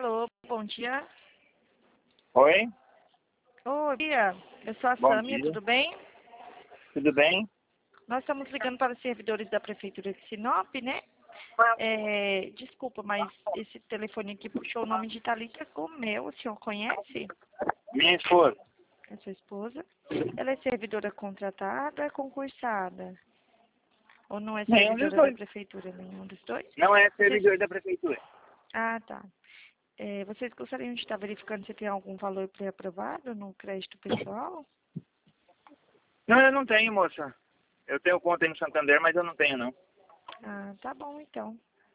Alô, bom dia. Oi, Oi, Bia. Eu sou a bom Sâmia, dia. tudo bem? Tudo bem? Nós estamos ligando para os servidores da Prefeitura de Sinop, né? Desculpa, mas esse telefone aqui puxou o nome de Thalita Comel. O senhor conhece Minha esposa. a sua esposa? Ela é servidora contratada, concursada? Ou não é Nenhum dos servidora da dois. Prefeitura, nenhum dos dois? Não é Vocês... servidor da prefeitura. Ah, tá. Vocês gostariam de estar verificando se tem algum valor pré-aprovado no crédito pessoal? Não, eu não tenho, moça. Eu tenho conta aí no Santander, mas eu não tenho, não. Ah, tá bom então.